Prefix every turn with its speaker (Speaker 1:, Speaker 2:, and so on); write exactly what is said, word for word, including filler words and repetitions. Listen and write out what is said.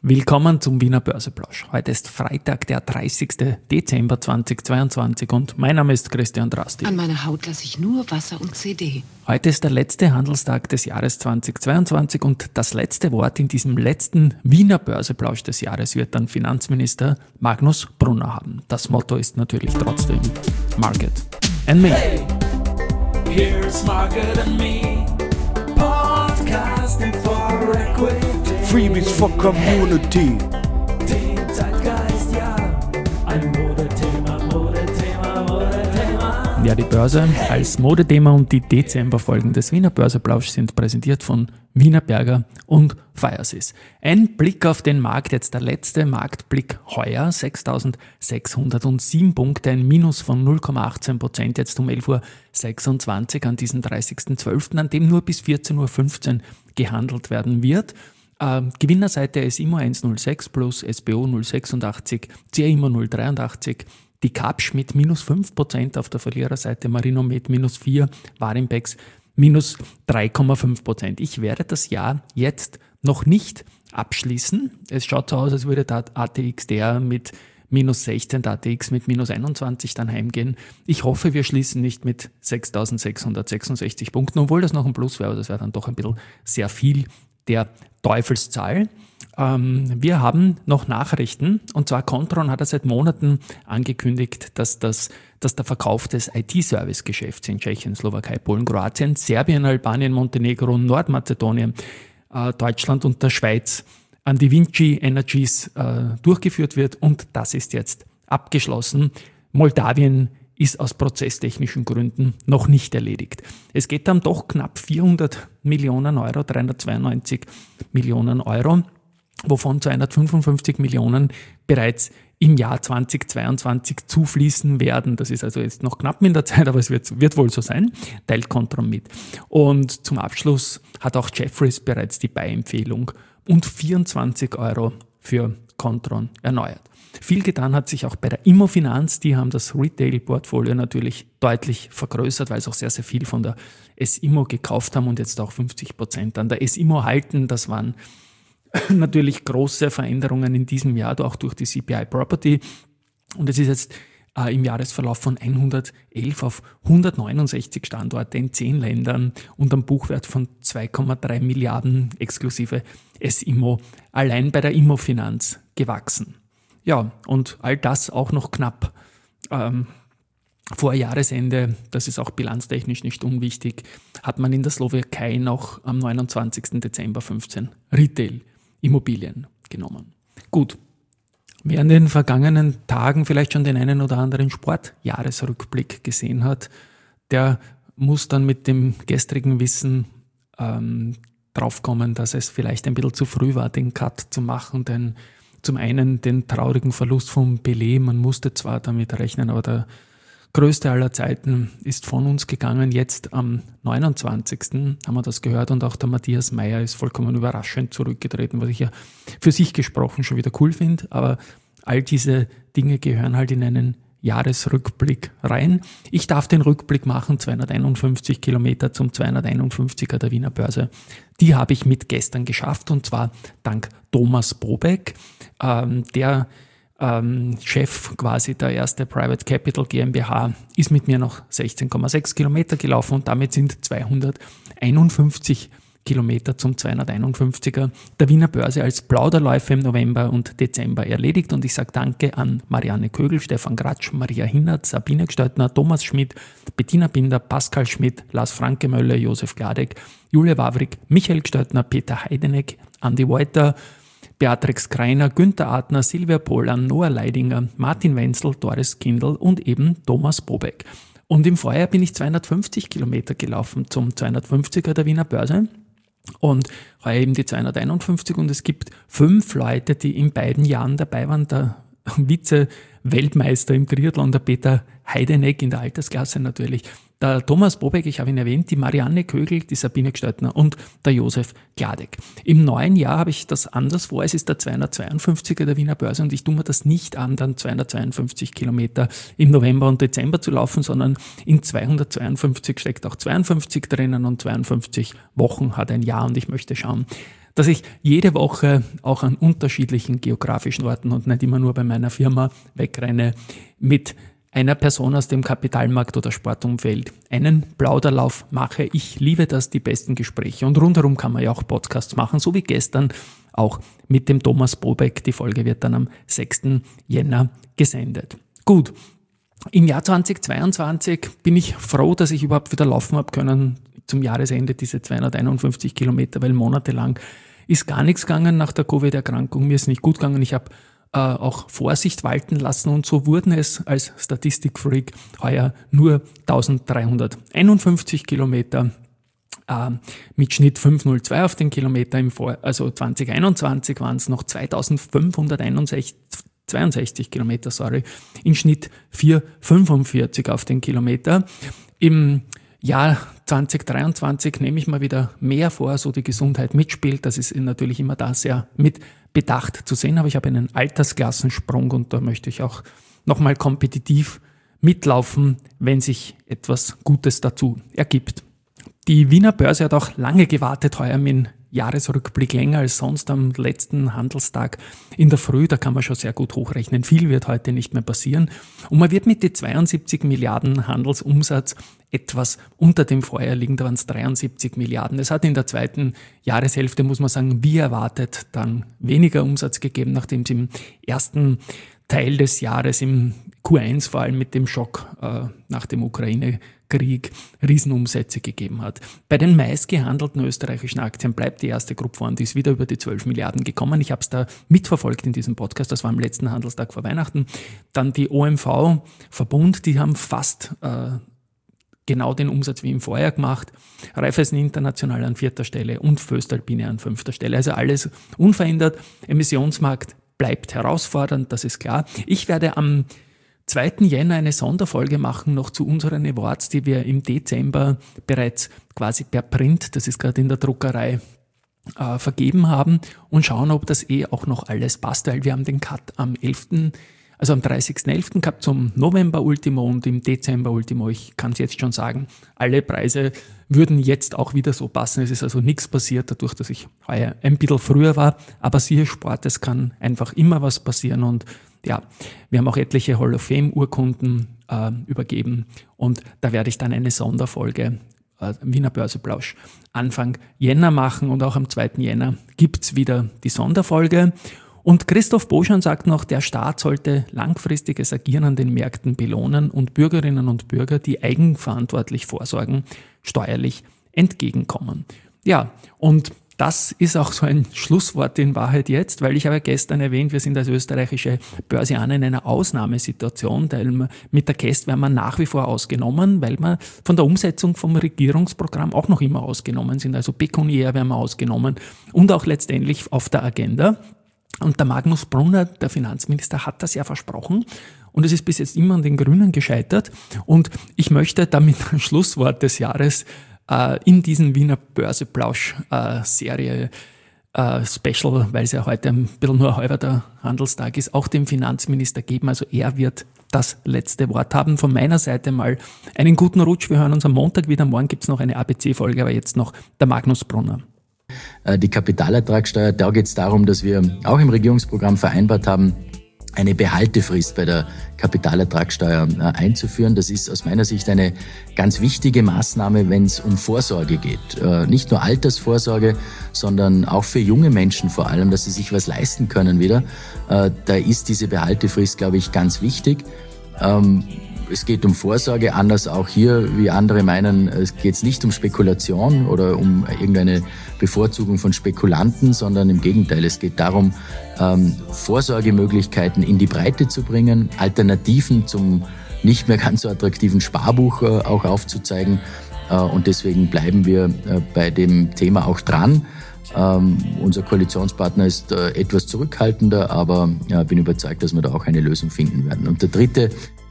Speaker 1: Willkommen zum Wiener Börseplausch. Heute ist Freitag, der dreißigster Dezember zweitausendzweiundzwanzig und mein Name ist Christian Drastil.
Speaker 2: An meiner Haut lasse ich nur Wasser und C D.
Speaker 1: Heute ist der letzte Handelstag des Jahres zweitausendzweiundzwanzig und das letzte Wort in diesem letzten Wiener Börseplausch des Jahres wird dann Finanzminister Magnus Brunner haben. Das Motto ist natürlich trotzdem Market and Me.
Speaker 3: Hey, here's Market and Me, podcasting for equity.
Speaker 4: Freebies for Community.
Speaker 3: Den Zeitgeist, ja, ein Modethema, Modethema, Modethema.
Speaker 1: Ja, die Börse als Modethema und die Dezemberfolgen des Wiener Börseplausch sind präsentiert von Wienerberger und Firesys. Ein Blick auf den Markt, jetzt der letzte Marktblick heuer, sechstausendsechshundertsieben Punkte, ein Minus von null Komma achtzehn Prozent, jetzt um elf Uhr sechsundzwanzig an diesem dreißigsten zwölften, an dem nur bis vierzehn Uhr fünfzehn gehandelt werden wird. Äh, Gewinnerseite S I M O eins null sechs plus, S B O null sechsundachtzig, C A I M O null dreiundachtzig, die Kapsch mit minus fünf Prozent auf der Verliererseite, Marinomed minus vier, Warimpex minus drei Komma fünf Prozent. Ich werde das Jahr jetzt noch nicht abschließen. Es schaut so aus, als würde der A T X D R mit minus sechzehn, der A T X mit minus einundzwanzig dann heimgehen. Ich hoffe, wir schließen nicht mit sechstausendsechshundertsechsundsechzig Punkten, obwohl das noch ein Plus wäre, aber das wäre dann doch ein bisschen sehr viel der Teufelszahl. Ähm, wir haben noch Nachrichten, und zwar Kontron hat er seit Monaten angekündigt, dass, das, dass der Verkauf des I T-Service-Geschäfts in Tschechien, Slowakei, Polen, Kroatien, Serbien, Albanien, Montenegro, Nordmazedonien, äh, Deutschland und der Schweiz an die Vinci Energies äh, durchgeführt wird, und das ist jetzt abgeschlossen. Moldawien ist aus prozesstechnischen Gründen noch nicht erledigt. Es geht dann doch knapp vierhundert Millionen Euro, dreihundertzweiundneunzig Millionen Euro, wovon zweihundertfünfundfünfzig Millionen bereits im Jahr zweitausendzweiundzwanzig zufließen werden. Das ist also jetzt noch knapp in der Zeit, aber es wird, wird wohl so sein, teilt Kontron mit. Und zum Abschluss hat auch Jefferies bereits die Buy-Empfehlung und vierundzwanzig Euro für Kontron erneuert. Viel getan hat sich auch bei der Immofinanz. Die haben das Retail-Portfolio natürlich deutlich vergrößert, weil sie auch sehr, sehr viel von der S I M O gekauft haben und jetzt auch fünfzig Prozent an der S I M O halten. Das waren natürlich große Veränderungen in diesem Jahr, auch durch die C P I Property. Und es ist jetzt äh, im Jahresverlauf von hundertelf auf hundertneunundsechzig Standorte in zehn Ländern und am Buchwert von zwei Komma drei Milliarden exklusive S I M O allein bei der Immofinanz gewachsen. Ja, und all das auch noch knapp ähm, vor Jahresende, das ist auch bilanztechnisch nicht unwichtig, hat man in der Slowakei noch am neunundzwanzigsten Dezember fünfzehn Retail-Immobilien genommen. Gut, wer in den vergangenen Tagen vielleicht schon den einen oder anderen Sportjahresrückblick gesehen hat, der muss dann mit dem gestrigen Wissen ähm, draufkommen, dass es vielleicht ein bisschen zu früh war, den Cut zu machen, denn zum einen den traurigen Verlust von Pelé, man musste zwar damit rechnen, aber der größte aller Zeiten ist von uns gegangen. Jetzt am neunundzwanzigsten haben wir das gehört, und auch der Matthias Mayr ist vollkommen überraschend zurückgetreten, was ich ja für sich gesprochen schon wieder cool finde, aber all diese Dinge gehören halt in einen Jahresrückblick rein. Ich darf den Rückblick machen, zweihunderteinundfünfzig Kilometer zum zweihunderteinundfünfziger der Wiener Börse. Die habe ich mit gestern geschafft, und zwar dank Thomas Bobeck, ähm, der ähm, Chef quasi der erste Private Capital GmbH, ist mit mir noch sechzehn Komma sechs Kilometer gelaufen, und damit sind zweihunderteinundfünfzig Kilometer zum zweihunderteinundfünfziger der Wiener Börse als Plauderläufe im November und Dezember erledigt. Und ich sage Danke an Marianne Kögel, Stefan Gratsch, Maria Hinnert, Sabine Gsteutner, Thomas Schmidt, Bettina Binder, Pascal Schmidt, Lars Franke-Möller, Josef Gladek, Julia Wawrik, Michael Gsteutner, Peter Heideneck, Andi Wolter, Beatrix Kreiner, Günther Adner, Silvia Polan, Noah Leidinger, Martin Wenzel, Doris Kindl und eben Thomas Bobeck. Und im Vorjahr bin ich zweihundertfünfzig Kilometer gelaufen zum zweihundertfünfziger der Wiener Börse. Und heuer eben die zweihunderteinundfünfzig, und es gibt fünf Leute, die in beiden Jahren dabei waren. Der Vize-Weltmeister im Triathlon, der Peter Heideneck in der Altersklasse natürlich, Der Thomas Bobek, ich habe ihn erwähnt, die Marianne Kögel, die Sabine Gsteitner und der Josef Gladek. Im neuen Jahr habe ich das anders vor. Es ist der zweihundertzweiundfünfziger der Wiener Börse und ich tue mir das nicht an, dann zweihundertzweiundfünfzig Kilometer im November und Dezember zu laufen, sondern in zweihundertzweiundfünfzig steckt auch zweiundfünfzig drinnen und zweiundfünfzig Wochen hat ein Jahr und ich möchte schauen, dass ich jede Woche auch an unterschiedlichen geografischen Orten und nicht immer nur bei meiner Firma wegrenne, mit einer Person aus dem Kapitalmarkt- oder Sportumfeld einen Plauderlauf mache. Ich liebe das, die besten Gespräche. Und rundherum kann man ja auch Podcasts machen, so wie gestern auch mit dem Thomas Bobek. Die Folge wird dann am sechsten Jänner gesendet. Gut, im Jahr zweitausendzweiundzwanzig bin ich froh, dass ich überhaupt wieder laufen habe können zum Jahresende, diese zweihunderteinundfünfzig Kilometer, weil monatelang ist gar nichts gegangen nach der Covid-Erkrankung. Mir ist nicht gut gegangen. Ich habe äh, auch Vorsicht walten lassen und so wurden es als Statistikfreak heuer nur eintausenddreihunderteinundfünfzig Kilometer äh, mit Schnitt fünf Komma null zwei auf den Kilometer. Im Vor- also zwanzig einundzwanzig waren es noch zweitausendfünfhundertzweiundsechzig Kilometer, sorry, im Schnitt vier Komma fünfundvierzig auf den Kilometer. Im Jahr zweitausenddreiundzwanzig nehme ich mal wieder mehr vor, so die Gesundheit mitspielt. Das ist natürlich immer da sehr mit Bedacht zu sehen, aber ich habe einen Altersklassensprung und da möchte ich auch nochmal kompetitiv mitlaufen, wenn sich etwas Gutes dazu ergibt. Die Wiener Börse hat auch lange gewartet, heuer mit dem Jahresrückblick länger als sonst am letzten Handelstag in der Früh. Da kann man schon sehr gut hochrechnen. Viel wird heute nicht mehr passieren. Und man wird mit den zweiundsiebzig Milliarden Handelsumsatz etwas unter dem Vorjahr liegen. Da waren es dreiundsiebzig Milliarden. Es hat in der zweiten Jahreshälfte, muss man sagen, wie erwartet, dann weniger Umsatz gegeben, nachdem es im ersten Teil des Jahres, im Q eins vor allem mit dem Schock äh, nach dem Ukraine-Krieg, Riesenumsätze gegeben hat. Bei den meistgehandelten österreichischen Aktien bleibt die erste Group vorn, die ist wieder über die zwölf Milliarden gekommen. Ich habe es da mitverfolgt in diesem Podcast, das war am letzten Handelstag vor Weihnachten. Dann die O M V Verbund, die haben fast äh, genau den Umsatz wie im Vorjahr gemacht. Raiffeisen International an vierter Stelle und Voestalpine an fünfter Stelle. Also alles unverändert. Emissionsmarkt bleibt herausfordernd, das ist klar. Ich werde am zweiten Jänner eine Sonderfolge machen, noch zu unseren Awards, die wir im Dezember bereits quasi per Print, das ist gerade in der Druckerei, äh, vergeben haben und schauen, ob das eh auch noch alles passt, weil wir haben den Cut am elften Also am dreißigsten elften gehabt zum November-Ultimo und im Dezember-Ultimo. Ich kann es jetzt schon sagen, alle Preise würden jetzt auch wieder so passen. Es ist also nichts passiert, dadurch, dass ich heuer ein bisschen früher war. Aber siehe Sport, es kann einfach immer was passieren. Und ja, wir haben auch etliche Hall of Fame-Urkunden äh, übergeben. Und da werde ich dann eine Sonderfolge äh, Wiener Börseplausch Anfang Jänner machen. Und auch am zweiten Jänner gibt's wieder die Sonderfolge. Und Christoph Boschan sagt noch, der Staat sollte langfristiges Agieren an den Märkten belohnen und Bürgerinnen und Bürger, die eigenverantwortlich vorsorgen, steuerlich entgegenkommen. Ja, und das ist auch so ein Schlusswort in Wahrheit jetzt, weil ich habe gestern erwähnt, wir sind als österreichische Börsianer in einer Ausnahmesituation, weil mit der K E S T werden wir nach wie vor ausgenommen, weil wir von der Umsetzung vom Regierungsprogramm auch noch immer ausgenommen sind, also pekuniär werden wir ausgenommen und auch letztendlich auf der Agenda. Und der Magnus Brunner, der Finanzminister, hat das ja versprochen und es ist bis jetzt immer an den Grünen gescheitert. Und ich möchte damit ein Schlusswort des Jahres äh, in diesen Wiener Börseplausch-Serie äh, Special, weil es ja heute ein bisschen nur ein halber der Handelstag ist, auch dem Finanzminister geben. Also er wird das letzte Wort haben. Von meiner Seite mal einen guten Rutsch. Wir hören uns am Montag wieder. Morgen gibt es noch eine A B C-Folge, aber jetzt noch der Magnus Brunner.
Speaker 5: Die Kapitalertragssteuer, da geht es darum, dass wir auch im Regierungsprogramm vereinbart haben, eine Behaltefrist bei der Kapitalertragssteuer einzuführen. Das ist aus meiner Sicht eine ganz wichtige Maßnahme, wenn es um Vorsorge geht. Nicht nur Altersvorsorge, sondern auch für junge Menschen vor allem, dass sie sich was leisten können wieder. Da ist diese Behaltefrist, glaube ich, ganz wichtig. Es geht um Vorsorge, anders auch hier, wie andere meinen, es geht nicht um Spekulation oder um irgendeine Bevorzugung von Spekulanten, sondern im Gegenteil, es geht darum, Vorsorgemöglichkeiten in die Breite zu bringen, Alternativen zum nicht mehr ganz so attraktiven Sparbuch auch aufzuzeigen. Und deswegen bleiben wir bei dem Thema auch dran. Ähm, unser Koalitionspartner ist äh, etwas zurückhaltender, aber ja, bin überzeugt, dass wir da auch eine Lösung finden werden. Und der dritte